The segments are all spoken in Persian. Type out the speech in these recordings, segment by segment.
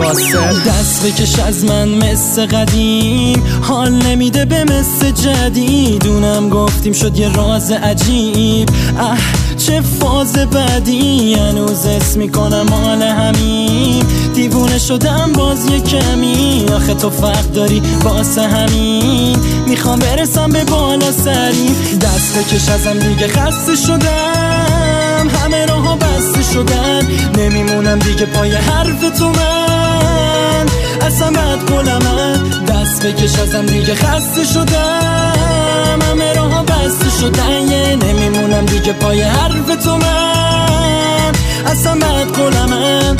قاسم. دست بکش از من مثل قدیم، حال نمیده به مثل جدید. اونم گفتیم شد یه راز عجیب، چه فاز بدی. هنوز اسم میکنم مال همین، دیوونه شدم باز یه کمی. آخه تو فرق داری واسه همین، میخوام برسم به بالا سریم. دست بکش ازم دیگه خسته شدم، همه راه‌ها بسته شدن. نمیمونم دیگه پای حرف تو من، اصلا بد قلمم. دست بکش ازم دیگه خسته شدم، همه راه‌ها بسته شدن. نمیمونم دیگه پای حرف تو من، اصلا بد قلمم.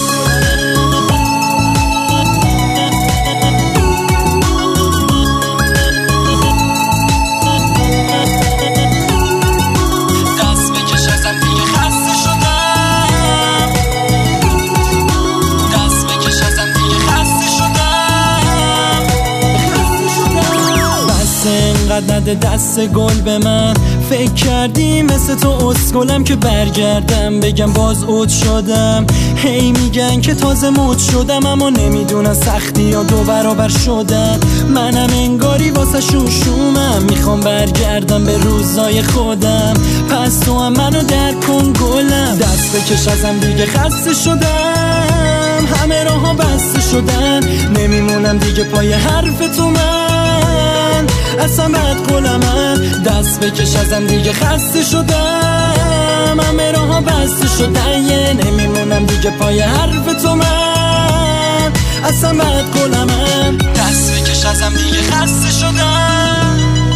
اینقدر نده دست گل به من. فکر کردی مثل تو اسکلم که برگردم بگم باز عود شدم. هی میگن که تازه مود شدم، اما نمیدونن سختی یا 2 برابر شدن. منم انگاری واسه شوشومم، میخوام برگردم به روزای خودم. پس تو هم منو درک کن گلم. دست بکش ازم دیگه خسته شدم، همه راه‌ها بسته شدن. نمیمونم دیگه پای حرف تو من، اصلا بد قلمم. دست بکش ازم دیگه خسته شدم، همه راه‌ها بسته شدن. نمیمونم دیگه پای حرف تو من، اصلا بد قلمم. دست بکش ازم دیگه خسته شدم،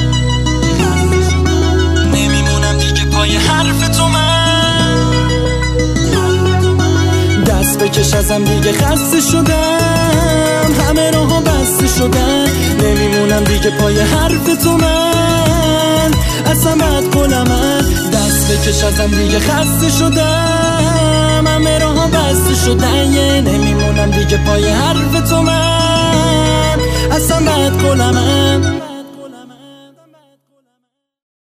نمیمونم دیگه پای حرف تو من. دست بکش ازم دیگه خسته شدم، همه راه‌ها بسته شدن. نمیمونم دیگه پای حرف تو من، اصلا بد قلمم. دست بکش ازم دیگه خسته شدم، همه راه‌ها بسته شدن. نمیمونم دیگه پای حرف تو من، اصلا بد قلمم.